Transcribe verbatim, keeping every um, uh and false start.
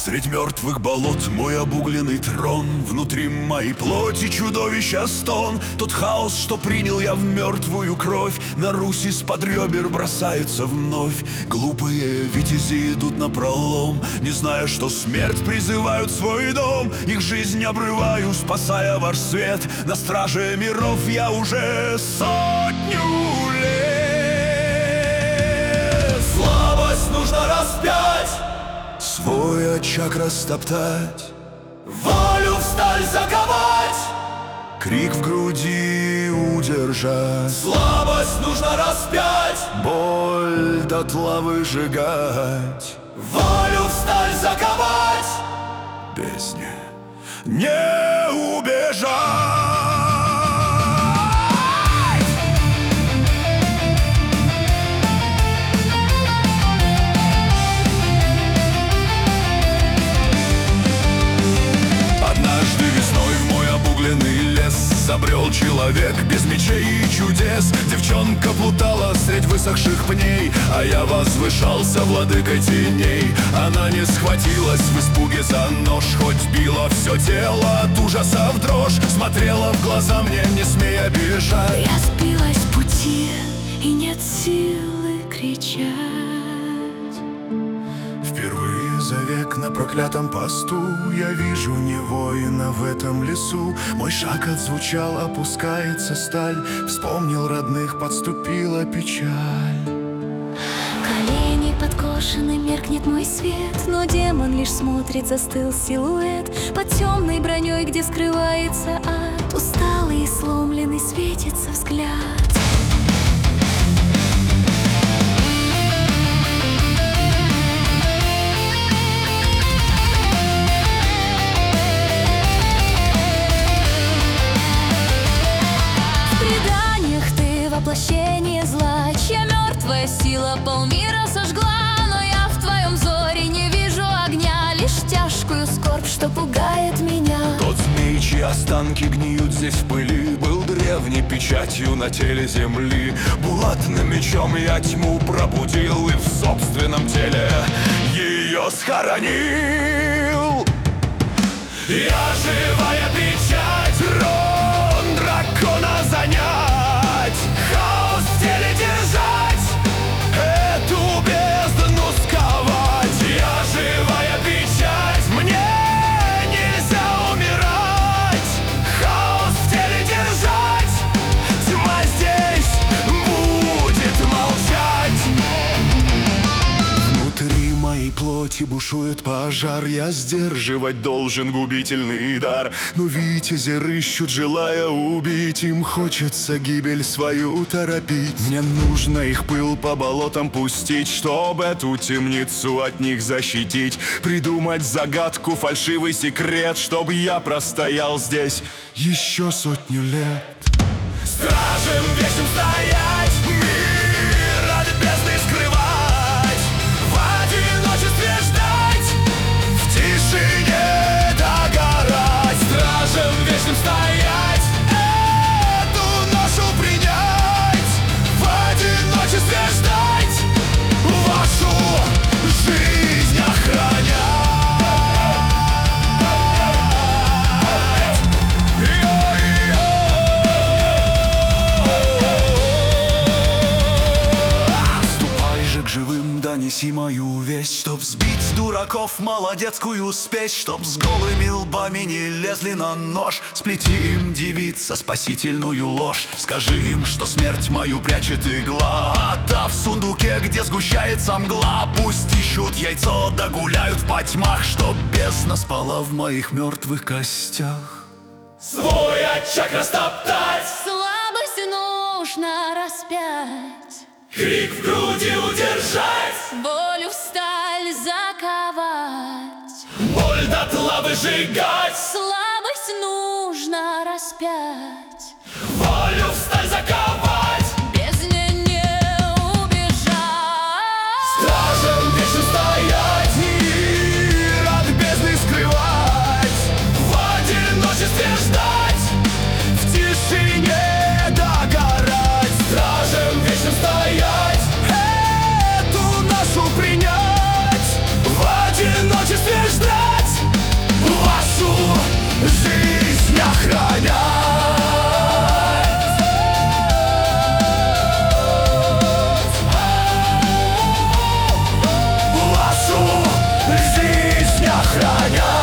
Средь мертвых болот мой обугленный трон, внутри моей плоти чудовища стон. Тот хаос, что принял я в мертвую кровь, на Русь из-под ребер бросается вновь. Глупые витязи идут напролом, не зная, что смерть призывают в свой дом. Их жизнь обрываю, спасая ваш свет. На страже миров я уже сотню лет. Слабость нужно распять, свой очаг растоптать, волю в сталь заковать, крик в груди удержать. Слабость нужно распять, боль дотла выжигать, волю в сталь заковать, бездне не убежать. Забрел человек без мечей и чудес. Девчонка плутала средь высохших пней, а я возвышался владыкой теней. Она не схватилась в испуге за нож, хоть било все тело от ужаса в дрожь. Смотрела в глаза мне, не смея обижать. Я сбилась с пути, и нет силы кричать. Впервые за век на проклятом посту я вижу не воина в этом лесу. Мой шаг отзвучал, опускается сталь. Вспомнил родных, подступила печаль. Колени подкошены, меркнет мой свет, но демон лишь смотрит, застыл силуэт. Под темной броней, где скрывается ад, усталый и сломленный светится взгляд. Воплощение зла, чья мертвая сила полмира сожгла. Но я в твоем взоре не вижу огня, лишь тяжкую скорбь, что пугает меня. Тот змей, чьи останки гниют здесь в пыли, был древней печатью на теле земли. Булатным мечом я тьму пробудил и в собственном теле ее схоронил. Я живая печать, трон дракона занять, хаос в теле держать, эту бездну сковать. Я живая печать, мне нельзя умирать, хаос в теле держать, тьма здесь будет молчать. Внутри моей плоти бушует пожар, я сдерживать должен губительный дар. Но витязи рыщут, желая убить, им хочется гибель свою торопить. Мне нужно их пыл по болотам пустить, чтоб эту темницу от них защитить. Придумать загадку, фальшивый секрет, чтоб я простоял здесь еще сотню лет. Стражем вечным стоять, мир от бездны скрывать, в одиночестве ждать, в тишине догорать. Стражем вечным стоять, эту ношу принять, в одиночестве ждать, вашу жизнь охранять. Ступай же к живым, донеси мою весть, чтоб сбить дураков молодецкую спесь, чтоб с голыми лбами не лезли на нож. Сплети им, девица, спасительную ложь. Скажи им, что смерть мою прячет игла, а та в сундуке, где сгущается мгла. Пусть ищут яйцо, да гуляют по тьмах, чтоб бездна спала в моих мертвых костях. Свой очаг растоптать, Слабость нужно распять, крик в груди удержать, волю в сталь заковать, боль дотла выжигать. слабость нужно распять, Волю в сталь заковать, бездне не убежать. стражем вечно стоять, мир от бездны скрывать, в одиночестве ждать, в тишине догорать. Стражем вечно стоять, эту нашу принять, в одиночестве ждать. охраняй.